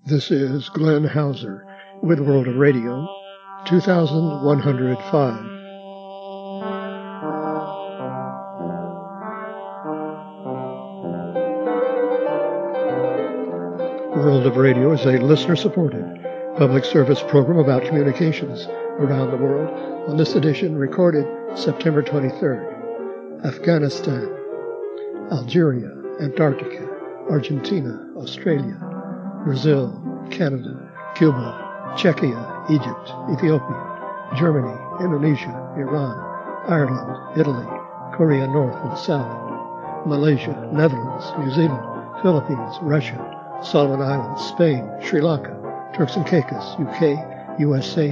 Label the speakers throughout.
Speaker 1: This is Glenn Hauser with World of Radio, 2105. World of Radio is a listener-supported public service program about communications around the world. On this edition, recorded September 23rd, Afghanistan, Algeria, Antarctica, Argentina, Australia, Brazil, Canada, Cuba, Czechia, Egypt, Ethiopia, Germany, Indonesia, Iran, Ireland, Italy, Korea North and South, Malaysia, Netherlands, New Zealand, Philippines, Russia, Solomon Islands, Spain, Sri Lanka, Turks and Caicos, UK, USA,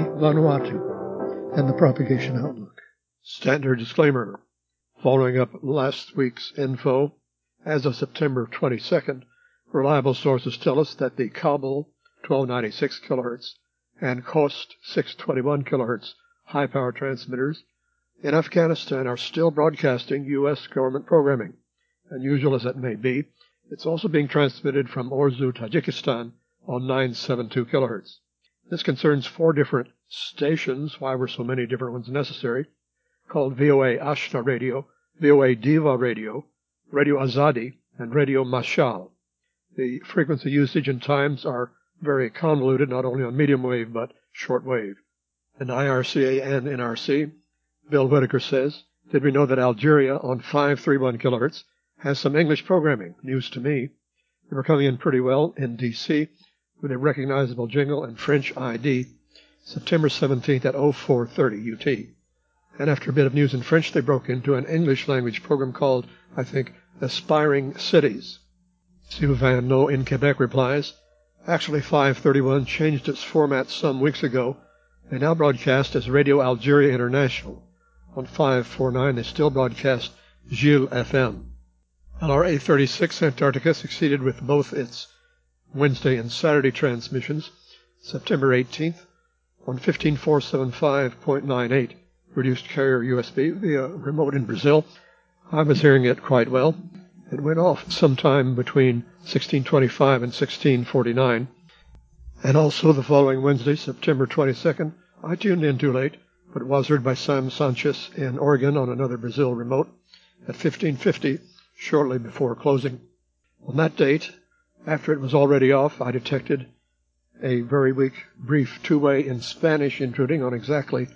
Speaker 1: Vanuatu, and the Propagation Outlook. Standard disclaimer. Following up last week's info, as of September 22nd, reliable sources tell us that the Kabul 1296 kHz and Khost 621 kHz high-power transmitters in Afghanistan are still broadcasting U.S. government programming. Unusual as that may be, it's also being transmitted from Orzu, Tajikistan on 972 kHz. This concerns 4 different stations, why were so many different ones necessary, called VOA Ashna Radio, VOA Diva Radio, Radio Azadi, and Radio Mashal. The frequency usage and times are very convoluted, not only on medium wave, but short wave. In IRCA and NRC, Bill Whitaker says, did we know that Algeria on 531 kHz has some English programming? News to me. They were coming in pretty well in D.C. with a recognizable jingle and French ID, September 17th at 0430 UT. And after a bit of news in French, they broke into an English language program called, I think, Aspiring Cities. Sylvain No in Quebec replies, actually 531 changed its format some weeks ago. They now broadcast as Radio Algeria International. On 549 they still broadcast Gilles FM. LRA 36 Antarctica succeeded with both its Wednesday and Saturday transmissions. September 18th on 15475.98 reduced carrier USB via remote in Brazil. I was hearing it quite well. It went off sometime between 1625 and 1649. And also the following Wednesday, September 22nd, I tuned in too late, but it was heard by Sam Sanchez in Oregon on another Brazil remote at 1550, shortly before closing. On that date, after it was already off, I detected a very weak, brief two-way in Spanish intruding on exactly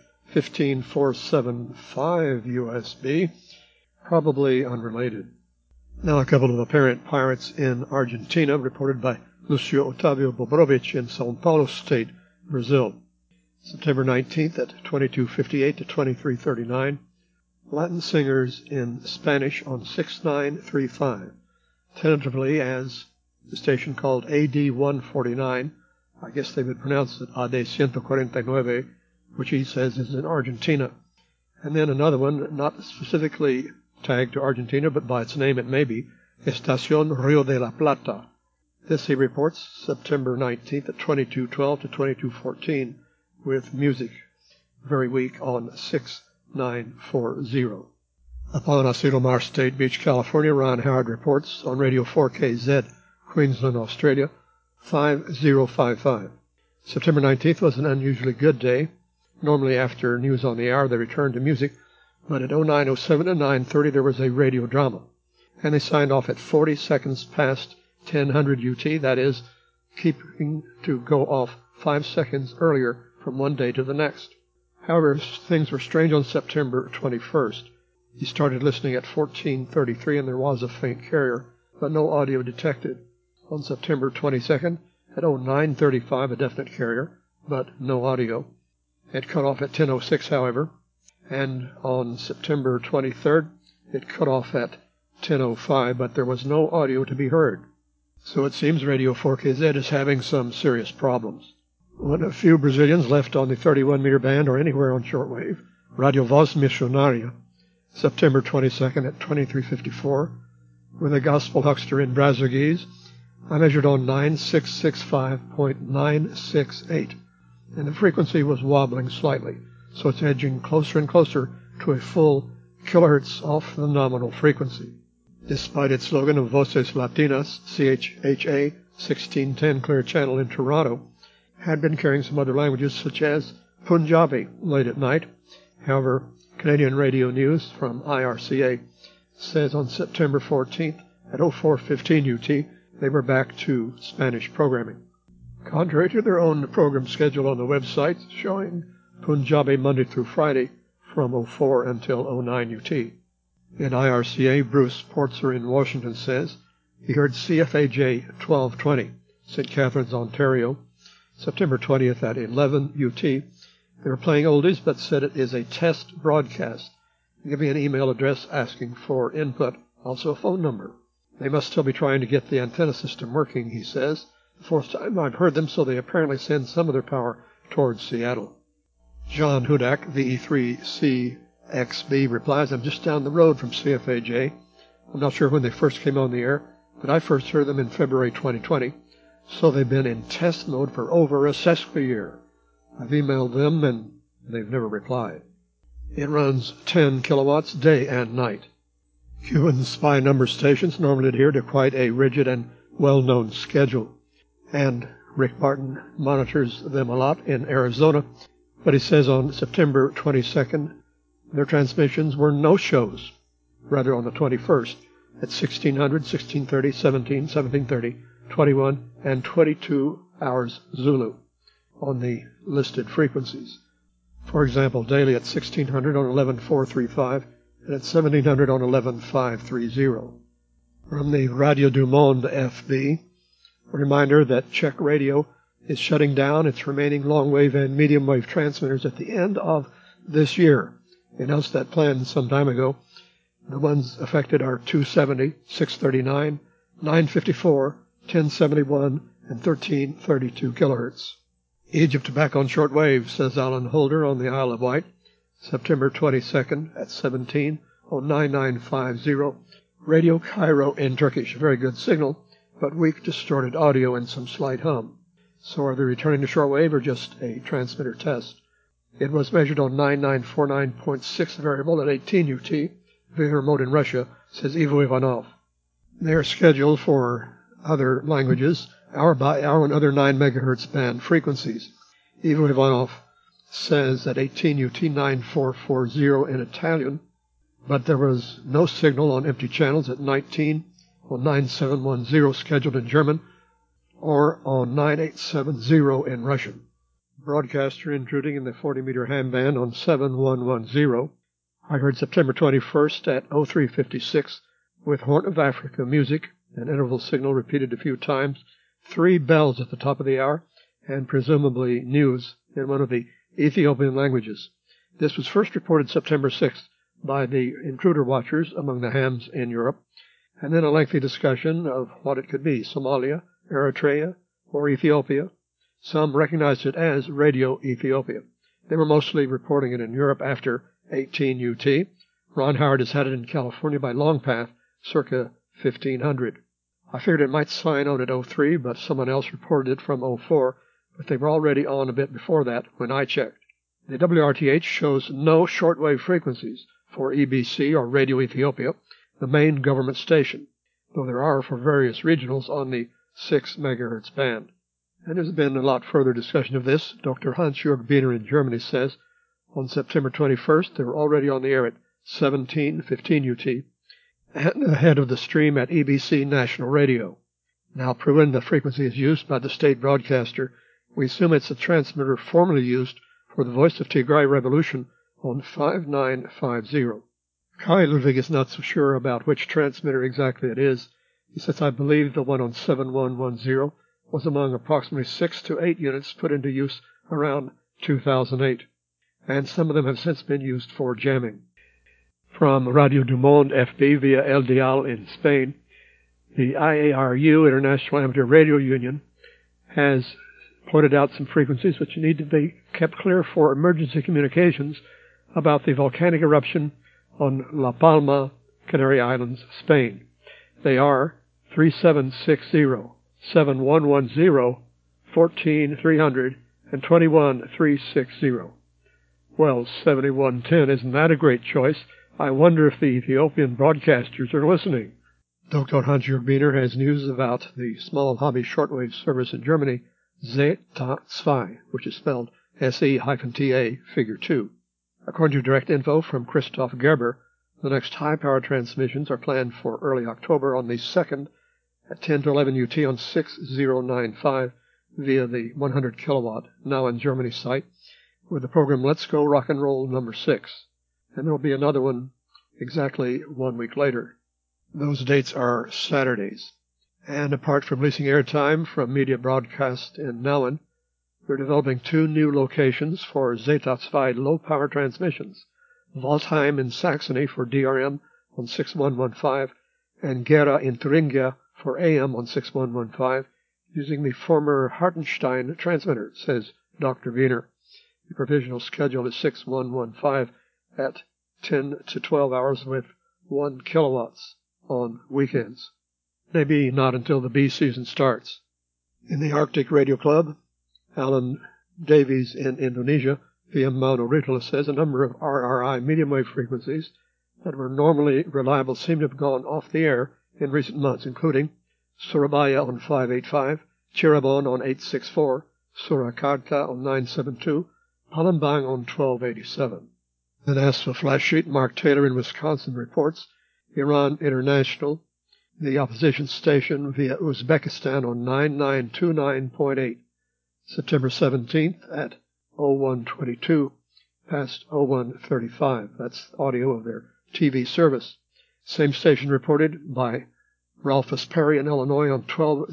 Speaker 1: 15475 USB, probably unrelated. Now a couple of apparent pirates in Argentina, reported by Lucio Otavio Bobrovich in São Paulo State, Brazil. September 19th at 2258 to 2339. Latin singers in Spanish on 6935, tentatively as the station called AD 149. I guess they would pronounce it AD 149, which he says is in Argentina. And then another one, not specifically tagged to Argentina, but by its name it may be, Estación Rio de la Plata. This, he reports, September 19th at 2212 to 2214, with music very weak on 6940. Upon Asilomar State Beach, California, Ron Howard reports on Radio 4KZ, Queensland, Australia, 5055. September 19th was an unusually good day. Normally after news on the hour they return to music, but at 0907 and 9:30 there was a radio drama, and they signed off at 40 seconds past 1000 UT, that is, keeping to go off 5 seconds earlier from one day to the next. However, things were strange on September 21st. He started listening at 1433 and there was a faint carrier, but no audio detected. On September 22nd, at 0935 a definite carrier, but no audio. It cut off at 10:06, however, and on September 23rd, it cut off at 10:05, but there was no audio to be heard. So it seems Radio 4KZ is having some serious problems. When a few Brazilians left on the 31-meter band or anywhere on shortwave, Radio Voz Missionaria, September 22nd at 2354, with a gospel huckster in Brazzurguese, I measured on 9665.968, and the frequency was wobbling slightly, so it's edging closer and closer to a full kilohertz off the nominal frequency. Despite its slogan of Voces Latinas, CHHA, 1610 Clear Channel in Toronto, had been carrying some other languages such as Punjabi late at night. However, Canadian Radio News from IRCA says on September 14th at 04:15 UT they were back to Spanish programming. Contrary to their own program schedule on the website showing Punjabi Monday through Friday from 04 until 09 UT. In IRCA, Bruce Portzer in Washington says he heard CFAJ 1220, St. Catharines, Ontario, September 20th at 11 UT. They were playing oldies but said it is a test broadcast, giving an email address asking for input, also a phone number. They must still be trying to get the antenna system working, he says. The fourth time I've heard them, so they apparently send some of their power towards Seattle. John Hudak, VE3CXB, replies, I'm just down the road from CFAJ. I'm not sure when they first came on the air, but I first heard them in February 2020, so they've been in test mode for over a sesqui year. I've emailed them, and they've never replied. It runs 10 kilowatts day and night. Cuban spy number stations normally adhere to quite a rigid and well-known schedule, and Rick Martin monitors them a lot in Arizona, but he says on September 22nd their transmissions were no-shows, rather on the 21st at 1600, 1630, 17, 1730, 21, and 22 hours Zulu on the listed frequencies. For example, daily at 1600 on 11435 and at 1700 on 11530. From the Radio du Monde FB, a reminder that Czech Radio is shutting down its remaining long-wave and medium-wave transmitters at the end of this year. They announced that plan some time ago. The ones affected are 270, 639, 954, 1071, and 1332 kilohertz. Egypt back on shortwave, says Alan Holder on the Isle of Wight, September 22nd at 17 on 9950. Radio Cairo in Turkish, a very good signal, but weak distorted audio and some slight hum. So are they returning to shortwave or just a transmitter test? It was measured on 9949.6 variable at 18 UT. Very remote in Russia, says Ivo Ivanov. They are scheduled for other languages, hour by hour, and other 9 megahertz band frequencies. Ivo Ivanov says at 18 UT 9440 in Italian, but there was no signal on empty channels at 19 on 9710 scheduled in German, or on 9870 in Russian. Broadcaster intruding in the 40-meter ham band on 7110. I heard September 21st at 0356 with Horn of Africa music, an interval signal repeated a few times, 3 bells at the top of the hour, and presumably news in one of the Ethiopian languages. This was first reported September 6th by the intruder watchers among the hams in Europe, and then a lengthy discussion of what it could be, Somalia, Eritrea, or Ethiopia. Some recognized it as Radio Ethiopia. They were mostly reporting it in Europe after 18 UT. Ron Howard has had it in California by long path, circa 1500. I figured it might sign on at 03, but someone else reported it from 04, but they were already on a bit before that when I checked. The WRTH shows no shortwave frequencies for EBC or Radio Ethiopia, the main government station, though there are for various regionals on the 6 megahertz band. And there's been a lot further discussion of this. Dr. Hans-Jörg Biener in Germany says on September 21st they were already on the air at 17:15 UT and ahead of the stream at EBC National Radio. Now, proven the frequency is used by the state broadcaster, we assume it's a transmitter formerly used for the Voice of Tigray Revolution on 5950. Kai Ludwig is not so sure about which transmitter exactly it is. He says, I believe the one on 7110 was among approximately 6 to 8 units put into use around 2008, and some of them have since been used for jamming. From Radio du Monde FB via El Dial in Spain, the IARU, International Amateur Radio Union, has pointed out some frequencies which need to be kept clear for emergency communications about the volcanic eruption on La Palma, Canary Islands, Spain. They are 3760, 7110, 14300, and 21360. Well, 7110, isn't that a great choice? I wonder if the Ethiopian broadcasters are listening. Dr. Hans-Jörg Wiener has news about the small hobby shortwave service in Germany, Zeta 2, which is spelled SE-TA figure 2. According to direct info from Christoph Gerber, the next high-power transmissions are planned for early October on the 2nd at 10 to 11 UT on 6095 via the 100 kilowatt Now in Germany site with the program Let's Go Rock and Roll number 6. And there will be another one exactly 1 week later. Those dates are Saturdays. And apart from leasing airtime from Media Broadcast in Nauen, we're developing 2 new locations for Zeta 2 low-power transmissions, Waldheim in Saxony for DRM on 6115 and Gera in Thuringia for AM on 6115 using the former Hartenstein transmitter, says Dr. Wiener. The provisional schedule is 6115 at 10 to 12 hours with 1 kilowatts on weekends. Maybe not until the bee season starts. In the Arctic Radio Club, Alan Davies in Indonesia via Mauna Ritala says a number of RRI medium wave frequencies that were normally reliable seem to have gone off the air in recent months, including Surabaya on 585, Cirebon on 864, Surakarta on 972, Palembang on 1287. The NASA flash sheet Mark Taylor in Wisconsin reports Iran International, the opposition station via Uzbekistan on 9929.8, September 17th at 0122 past 0135. That's audio of their TV service. Same station reported by Ralphus Perry in Illinois on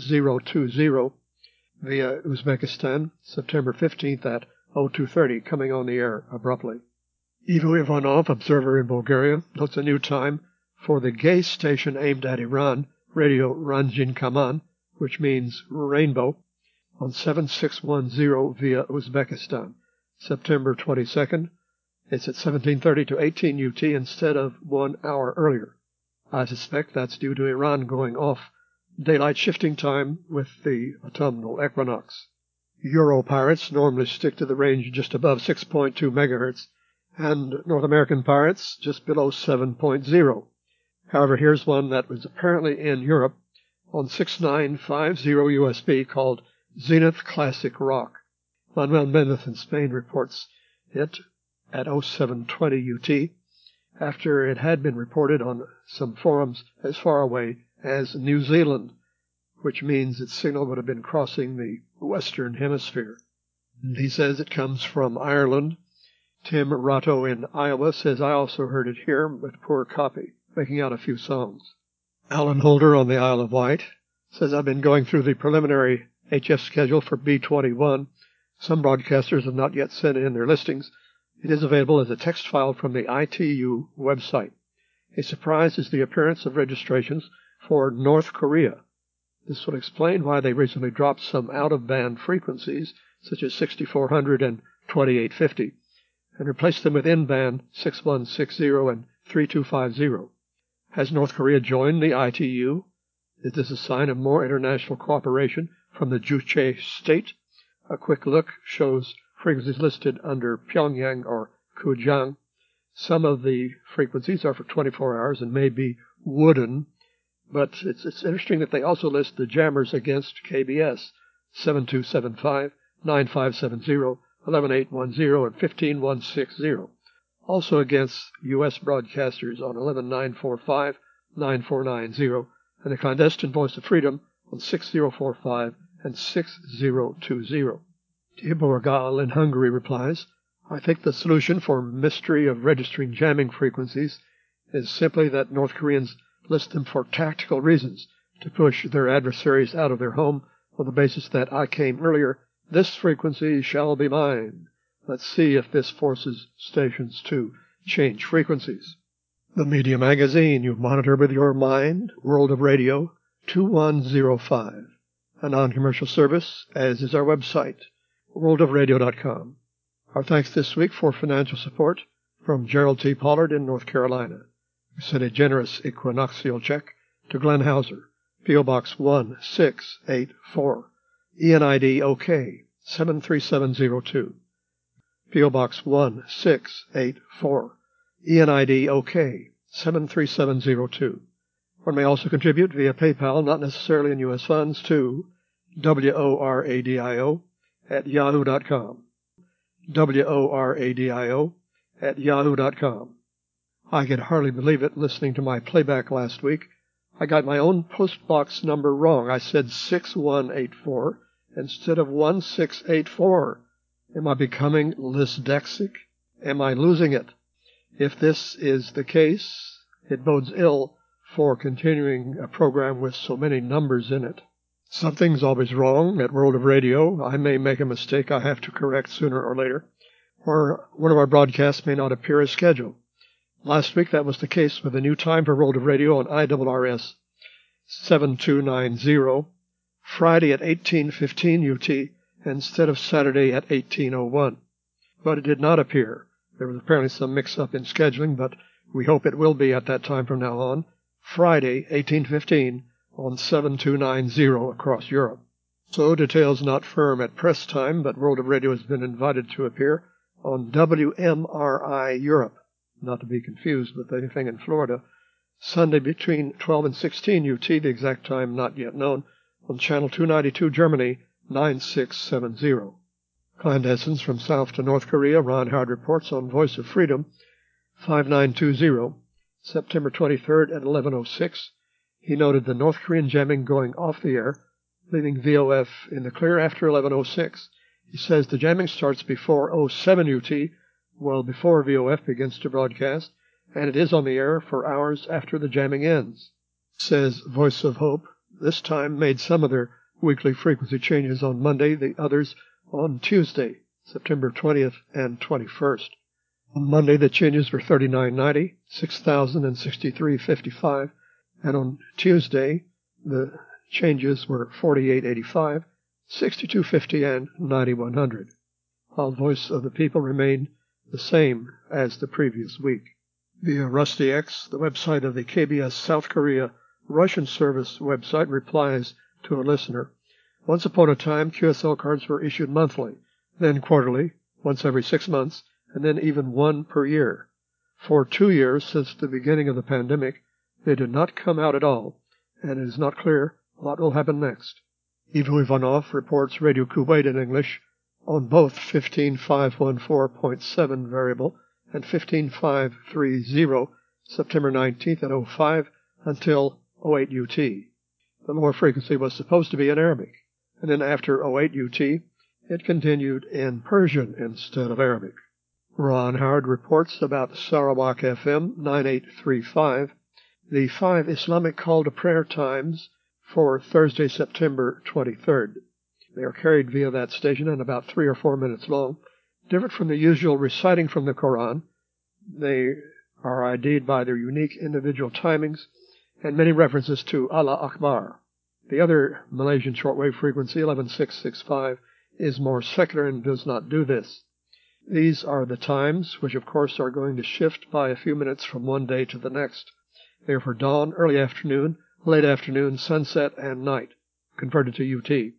Speaker 1: 12020 via Uzbekistan, September 15th at 0230, coming on the air abruptly. Ivo Ivanov, observer in Bulgaria, notes a new time for the gay station aimed at Iran, Radio Ranjin Kaman, which means rainbow, on 7610 via Uzbekistan, September 22nd. It's at 1730 to 18 UT instead of 1 hour earlier. I suspect that's due to Iran going off daylight shifting time with the autumnal equinox. Euro pirates normally stick to the range just above 6.2 megahertz, and North American pirates just below 7.0. However, here's one that was apparently in Europe on 6950 USB called Zenith Classic Rock. Manuel Mendez in Spain reports it at 0720 UT after it had been reported on some forums as far away as New Zealand, which means its signal would have been crossing the Western Hemisphere. And he says it comes from Ireland. Tim Ratto in Iowa says, I also heard it here with poor copy, making out a few songs. Alan Holder on the Isle of Wight says, I've been going through the preliminary HF schedule for B21. Some broadcasters have not yet sent in their listings. It is available as a text file from the ITU website. A surprise is the appearance of registrations for North Korea. This would explain why they recently dropped some out-of-band frequencies, such as 6400 and 2850, and replaced them with in-band 6160 and 3250. Has North Korea joined the ITU? Is this a sign of more international cooperation from the Juche state? A quick look shows frequencies listed under Pyongyang or Kujang. Some of the frequencies are for 24 hours and may be wooden, but it's interesting that they also list the jammers against KBS, 7275, 9570, 11810, and 15160. Also against U.S. broadcasters on 11945, 9490, and the clandestine Voice of Freedom on 6045 and 6020. Tibor Gal in Hungary replies, I think the solution for mystery of registering jamming frequencies is simply that North Koreans list them for tactical reasons to push their adversaries out of their home on the basis that I came earlier, this frequency shall be mine. Let's see if this forces stations to change frequencies. The Media Magazine you monitor with your mind, World of Radio, 2105. A non-commercial service, as is our website, worldofradio.com. Our thanks this week for financial support from Gerald T. Pollard in North Carolina. We sent a generous equinoxial check to Glenn Hauser, P.O. Box 1684, ENID OK 73702. P.O. Box 1684, ENID OK 73702. One may also contribute via PayPal, not necessarily in U.S. funds, to WORADIO@yahoo.com. WORADIO@yahoo.com. I could hardly believe it listening to my playback last week. I got my own postbox number wrong. I said 6184 instead of 1684. Am I becoming dyslexic? Am I losing it? If this is the case, it bodes ill for continuing a program with so many numbers in it. Something's always wrong at World of Radio. I may make a mistake I have to correct sooner or later, or one of our broadcasts may not appear as scheduled. Last week that was the case with the new time for World of Radio on IRRS 7290, Friday at 18:15 UT instead of Saturday at 18:01. But it did not appear. There was apparently some mix-up in scheduling, but we hope it will be at that time from now on, Friday, 18:15 on 7290 across Europe. So details not firm at press time, but World of Radio has been invited to appear on WMRI Europe, not to be confused with anything in Florida, Sunday between 12 and 16 UT, the exact time not yet known, on Channel 292 Germany, 9670. Clandestines from South to North Korea, Ron Howard reports on Voice of Freedom, 5920, September 23rd at 11:06. He noted the North Korean jamming going off the air, leaving VOF in the clear after 11:06. He says the jamming starts before 07 UT, well before VOF begins to broadcast, and it is on the air for hours after the jamming ends. Says Voice of Hope, this time made some of their weekly frequency changes on Monday, the others on Tuesday, September 20th and 21st. On Monday, the changes were 3990, 6000, and 6355, and on Tuesday, the changes were 4885, 6250, and 9100, while Voice of the People remained the same as the previous week. Via Rusty X, the website of the KBS South Korea Russian Service website, replies to a listener. Once upon a time, QSL cards were issued monthly, then quarterly, once every 6 months, and then even one per year. For 2 years since the beginning of the pandemic, they did not come out at all, and it is not clear what will happen next. Ivo Ivanov reports Radio Kuwait in English on both 15514.7 variable and 15530, September 19th at 05 until 08 UT. The lower frequency was supposed to be in Arabic, and then after 08 UT, it continued in Persian instead of Arabic. Ron Howard reports about Sarawak FM 9835, the 5 Islamic call to prayer times for Thursday, September 23rd. They are carried via that station and about 3 or 4 minutes long. Different from the usual reciting from the Quran, they are ID'd by their unique individual timings and many references to Allah Akbar. The other Malaysian shortwave frequency, 11665, is more secular and does not do this. These are the times, which of course are going to shift by a few minutes from one day to the next. They are for dawn, early afternoon, late afternoon, sunset, and night, converted to UT.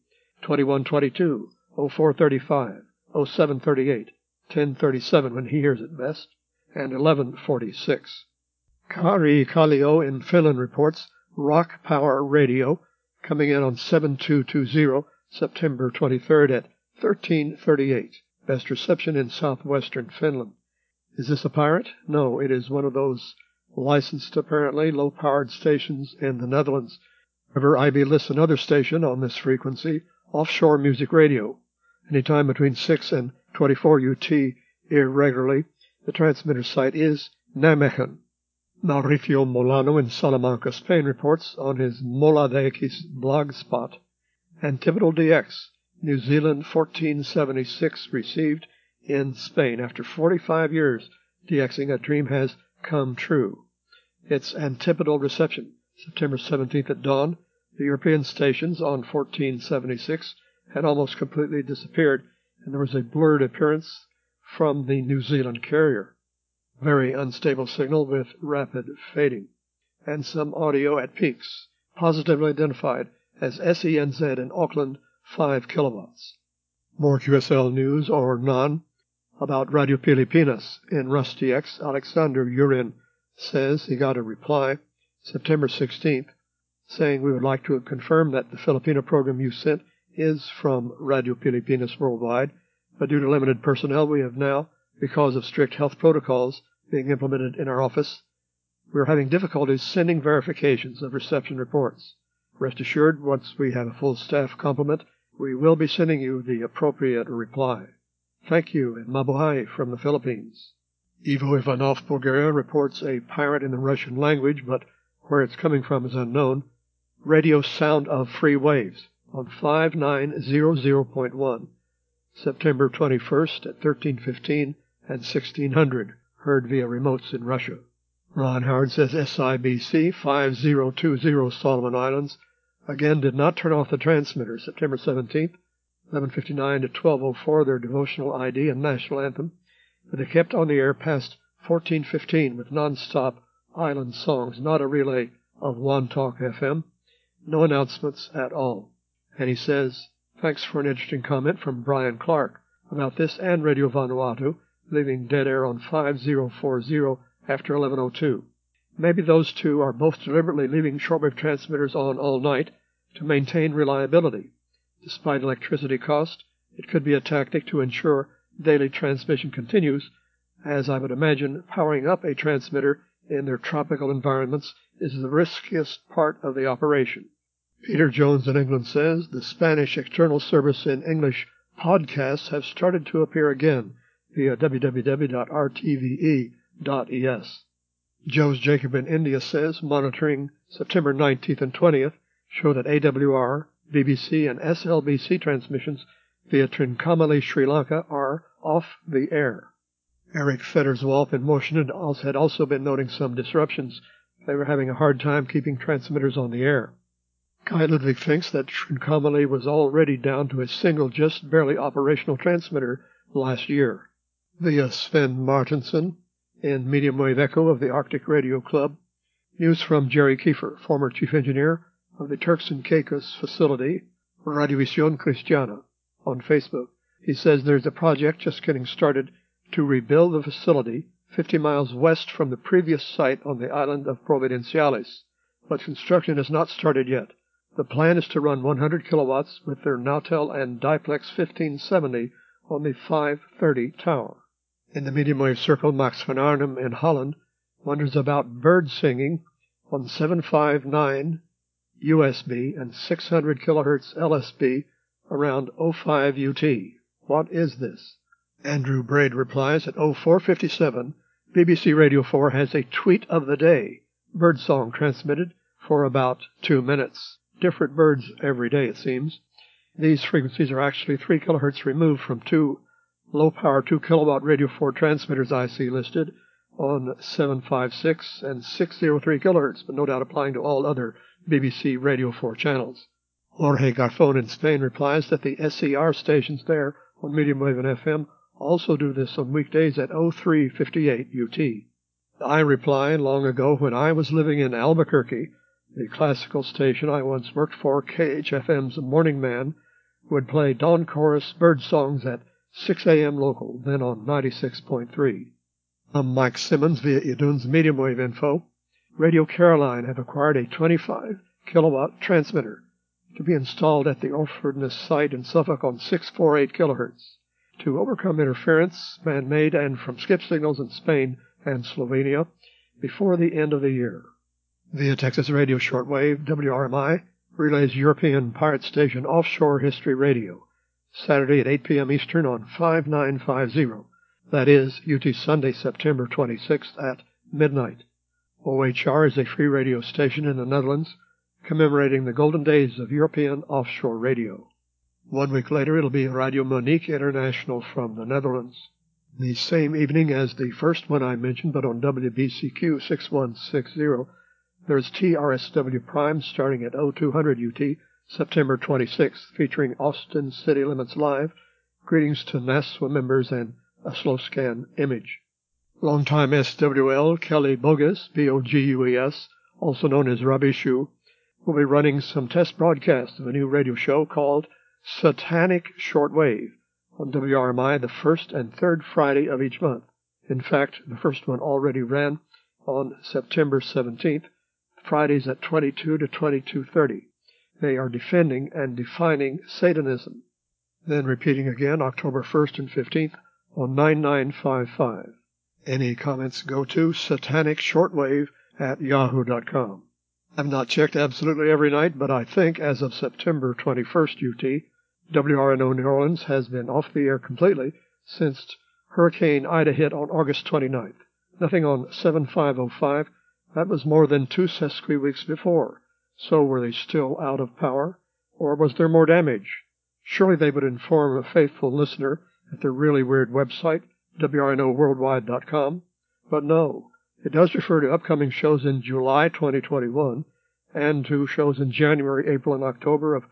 Speaker 1: 2122, 0435, 0738, 1037 when he hears it best, and 1146. Kari Kallio in Finland reports Rock Power Radio, coming in on 7220, September 23rd at 1338. Best reception in southwestern Finland. Is this a pirate? No, it is one of those licensed, apparently, low-powered stations in the Netherlands. However, IB lists another station on this frequency, Offshore Music Radio, anytime between 6 and 24 UT irregularly. The transmitter site is Nijmegen. Mauricio Molano in Salamanca, Spain reports on his Mola de X blog spot. Antipodal DX, New Zealand 1476, received in Spain. After 45 years DXing, a dream has come true. Its antipodal reception, September 17th at dawn. The European stations on 1476 had almost completely disappeared, and there was a blurred appearance from the New Zealand carrier. Very unstable signal with rapid fading. And some audio at peaks, positively identified as SENZ in Auckland, 5 kilowatts. More QSL news or none about Radio Pilipinas in Rusty X. Alexander Urin says he got a reply. September 16th, saying we would like to confirm that the Filipino program you sent is from Radio Pilipinas Worldwide, but due to limited personnel we have now, because of strict health protocols being implemented in our office, we are having difficulties sending verifications of reception reports. Rest assured, once we have a full staff complement, we will be sending you the appropriate reply. Thank you, and mabuhay from the Philippines. Ivo Ivanov, Bulgaria, reports a pirate in the Russian language, but where it's coming from is unknown. Radio Sound of Free Waves on 5900.1, September 21st at 13:15 and 1600, heard via remotes in Russia. Ron Howard says SIBC 5020 Solomon Islands again did not turn off the transmitter September 17th, 11:59 to 12:04, their devotional ID and national anthem, but they kept on the air past 14:15 with non-stop island songs, not a relay of One Talk FM, no announcements at all. And he says, thanks for an interesting comment from Brian Clark about this and Radio Vanuatu leaving dead air on 5040 after 11:02. Maybe those two are both deliberately leaving shortwave transmitters on all night to maintain reliability. Despite electricity cost, it could be a tactic to ensure daily transmission continues, as I would imagine powering up a transmitter in their tropical environments is the riskiest part of the operation. Peter Jones in England says the Spanish external service in English podcasts have started to appear again via www.rtve.es. Joe's Jacob in India says monitoring September 19th and 20th show that AWR, BBC, and SLBC transmissions via Trincomalee, Sri Lanka are off the air. Eric Fedderswolf in Washington had also been noting some disruptions. They were having a hard time keeping transmitters on the air. Guy Ludwig thinks that Trincomalee was already down to a single, just barely operational transmitter last year. Via Sven Martinson in Medium Wave Echo of the Arctic Radio Club. News from Jerry Kiefer, former chief engineer of the Turks and Caicos facility, Radiovisión Cristiana, on Facebook. He says there's a project just getting started to rebuild the facility 50 miles west from the previous site on the island of Providenciales, but construction has not started yet. The plan is to run 100 kilowatts with their Nautel and Diplex 1570 on the 530 tower. In the medium wave circle, Max van Arnhem in Holland wonders about bird singing on 759 USB and 600 kilohertz LSB around 05 UT. What is this? Andrew Braid replies at 0457, BBC Radio 4 has a tweet of the day, birdsong transmitted for about 2 minutes. Different birds every day, it seems. These frequencies are actually 3 kilohertz removed from two low-power 2 kilowatt Radio 4 transmitters I see listed on 756 and 603 kilohertz, but no doubt applying to all other BBC Radio 4 channels. Jorge Garfon in Spain replies that the SCR stations there on medium wave and FM also do this on weekdays at 0358 UT. I reply, long ago when I was living in Albuquerque, the classical station I once worked for, KHFM's Morning Man, would play dawn chorus bird songs at 6 a.m. local, then on 96.3. I'm Mike Simmons via Idun's medium wave info. Radio Caroline have acquired a 25 kilowatt transmitter to be installed at the Orfordness site in Suffolk on 648 kilohertz to overcome interference, man-made and from skip signals in Spain and Slovenia before the end of the year. Via Texas Radio Shortwave, WRMI relays European pirate station Offshore History Radio, Saturday at 8 p.m. Eastern on 5950. That is, UT Sunday, September 26th at midnight. OHR is a free radio station in the Netherlands, commemorating the golden days of European offshore radio. 1 week later, it'll be Radio Monique International from the Netherlands. The same evening as the first one I mentioned, but on WBCQ 6160, there's TRSW Prime starting at 0200 UT, September 26th, featuring Austin City Limits Live, greetings to NASWA members, and a slow scan image. Longtime SWL Kelly Bogus, B-O-G-U-E-S, also known as Rabishu, will be running some test broadcasts of a new radio show called Satanic Shortwave on WRMI the first and third Friday of each month. In fact, the first one already ran on September 17th, Fridays at 22 to 22:30. They are defending and defining Satanism. Then repeating again October 1st and 15th on 9955. Any comments go to satanicshortwave@yahoo.com. I've not checked absolutely every night, but I think as of September 21st UT, WRNO New Orleans has been off the air completely since Hurricane Ida hit on August 29th. Nothing on 7505. That was more than 2 sesquiweeks before. So were they still out of power, or was there more damage? Surely they would inform a faithful listener at their really weird website, WRNOworldwide.com. But no, it does refer to upcoming shows in July 2021 and to shows in January, April, and October of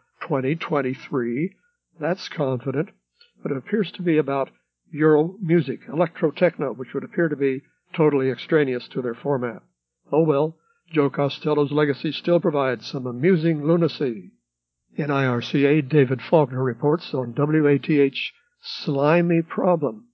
Speaker 1: 2023. That's confident, but it appears to be about Euro music, electro-techno, which would appear to be totally extraneous to their format. Oh well, Joe Costello's legacy still provides some amusing lunacy. In IRCA, David Faulkner reports on WATH Slimy Problem.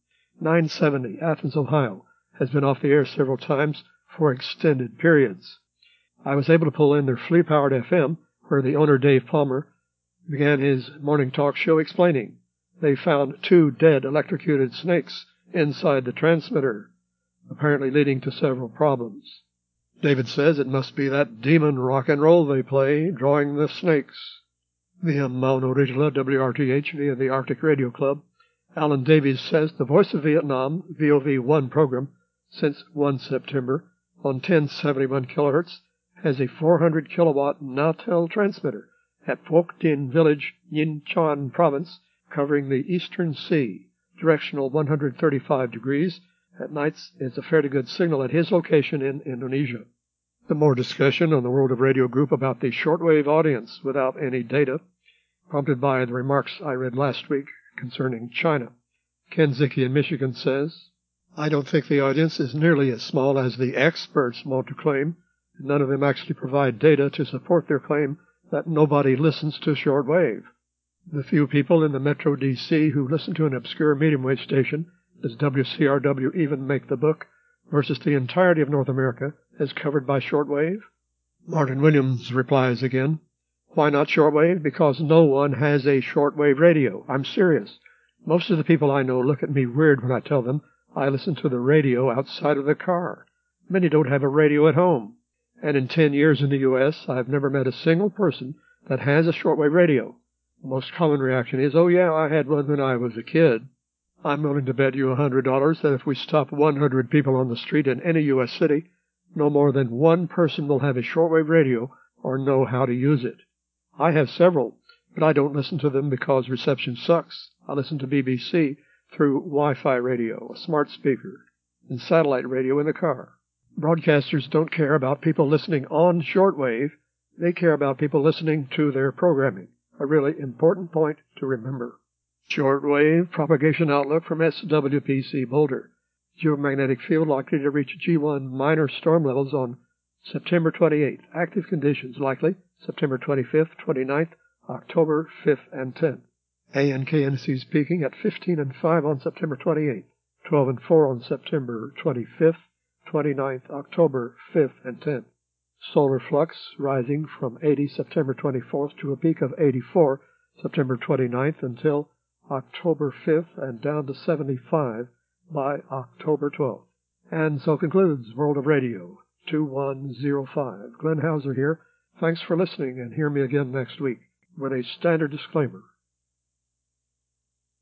Speaker 1: 970, Athens, Ohio, has been off the air several times for extended periods. I was able to pull in their flea-powered FM, where the owner, Dave Palmer, began his morning talk show explaining they found 2 dead electrocuted snakes inside the transmitter, apparently leading to several problems. David says it must be that demon rock and roll they play, drawing the snakes. Via Mauna Ritala, WRTH, via the Arctic Radio Club, Alan Davies says the Voice of Vietnam VOV1 program, since 1 September, on 1071 kHz, has a 400 kilowatt Nautel transmitter at Phuoc Tin Village, Nhin Chuan Province, covering the Eastern Sea, directional 135 degrees. At nights, it's a fairly good signal at his location in Indonesia. The more discussion on the World of Radio group about the shortwave audience without any data, prompted by the remarks I read last week concerning China. Ken Zicki in Michigan says, I don't think the audience is nearly as small as the experts want to claim. None of them actually provide data to support their claim that nobody listens to shortwave. The few people in the Metro D.C. who listen to an obscure medium wave station, does WCRW even make the book, versus the entirety of North America as covered by shortwave? Martin Williams replies again, why not shortwave? Because no one has a shortwave radio. I'm serious. Most of the people I know look at me weird when I tell them I listen to the radio outside of the car. Many don't have a radio at home. And in 10 years in the U.S., I've never met a single person that has a shortwave radio. The most common reaction is, oh yeah, I had one when I was a kid. I'm willing to bet you $100 that if we stop 100 people on the street in any U.S. city, no more than one person will have a shortwave radio or know how to use it. I have several, but I don't listen to them because reception sucks. I listen to BBC through Wi-Fi radio, a smart speaker, and satellite radio in the car. Broadcasters don't care about people listening on shortwave. They care about people listening to their programming, a really important point to remember. Shortwave propagation outlook from SWPC Boulder. Geomagnetic field likely to reach G1 minor storm levels on September 28th. Active conditions likely September 25th, 29th, October 5th, and 10th. ANKNC's peaking at 15 and 5 on September 28th, 12 and 4 on September 25th, 29th, October 5th, and 10th. Solar flux rising from 80 September 24th to a peak of 84 September 29th until October 5th and down to 75 by October 12th. And so concludes World of Radio 2105. Glenn Hauser here. Thanks for listening, and hear me again next week with a standard disclaimer.